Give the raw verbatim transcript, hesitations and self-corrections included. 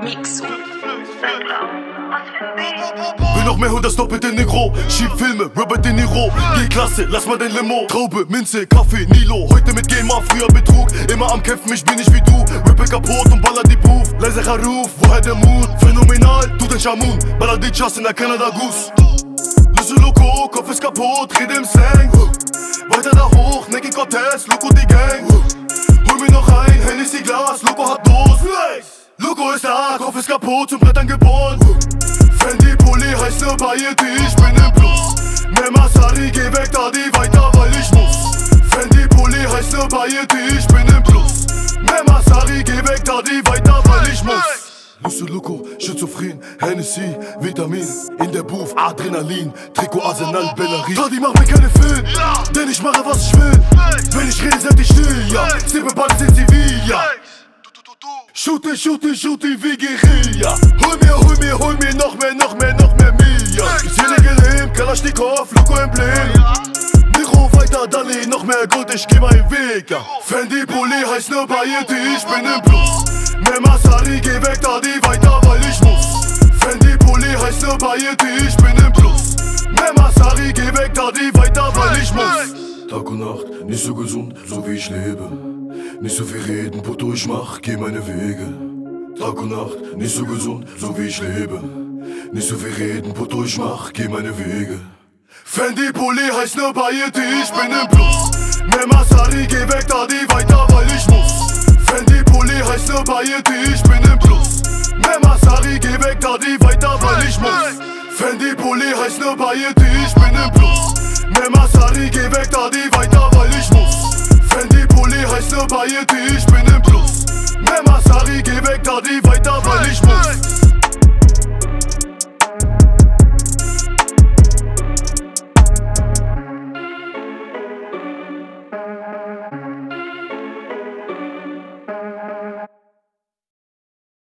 Mixo. Will noch mehr und das doppelte Negro. Schieb Filme, Robert De Niro. G-Klasse, lass mal dein Limo. Traube, Minze, Kaffee, Nilo. Heute mit GEMA, früher Betrug. Immer am Kämpfen, ich bin nicht wie du. Rippe kaputt und baller die Proof. Leiser Ruf, woher der Mut? Phänomenal, du den Shamoon. Baller die Chas in der Canada Goose. Lüsse Loco, Kopf ist kaputt, rede im Slang. Weiter da hoch, Nicky Cortez, Loco die Gang. Hol mir noch ein, Hennessy Glas, Loco hat Durst. Loco ist da, Kopf ist kaputt, zum Brettern geboren. Fendi Pulli heißt ne Bayeti, ich bin im Plus. Mehr Masari, geh weg da die weiter, weil ich muss. Fendi Pulli heißt ne Bayeti, ich bin im Plus. Mehr Masari, geh weg da die weiter, weil ich muss. Lüsse Loco, Schizophren, Hennessy, Vitamin. In der Booth, Adrenalin, Trikot, Arsenal, Bellerie. Tradi, mach mir keine Film, denn ich mache was ich will. Wenn ich rede, seid ihr still, ja. Sippe Ball sind zivil, ja. Shoote, shoote, shoote wie Guerilla. Hol mir, hol mir, hol mir noch mehr, noch mehr, noch mehr Mia. Seele gelähmt, Kalaschnikow, Loco im Blick. Niro weiter, Dali, noch mehr Gold, ich geh meinen Weg, ja. Fendi Pulli heißt ne Bayeti, ich bin im Plus. Mehr Masari, geh weg da die weiter, weil ich muss. Fendi Pulli heißt ne Bayeti, ich bin im Plus. Mehr Masari, geh weg da die weiter, weil ich muss. Tag und Nacht, nicht so gesund, so wie ich lebe. Nicht so viel reden, Poto, ich mach, geh meine Wege. Tag und Nacht, nicht so gesund, so wie ich lebe. Nicht so viel reden, Poto, ich mach, geh meine Wege. Fendi Pulli heißt ne Bayeti, ich bin im Plus. Mehr Masari, geh weg da die weiter, weil ich muss. Fendi Pulli heißt ne Bayeti, ich bin im Plus. Mehr Masari, geh weg da die weiter, weil ich muss. Fendi Pulli heißt ne Bayeti, ich bin im Plus. Mehr Masari, geh weg da die weiter, weil ich muss. Fendi Pulli heißt ne Bayeti, ich bin im Plus. Mehr Masari, geh weg da die weiter.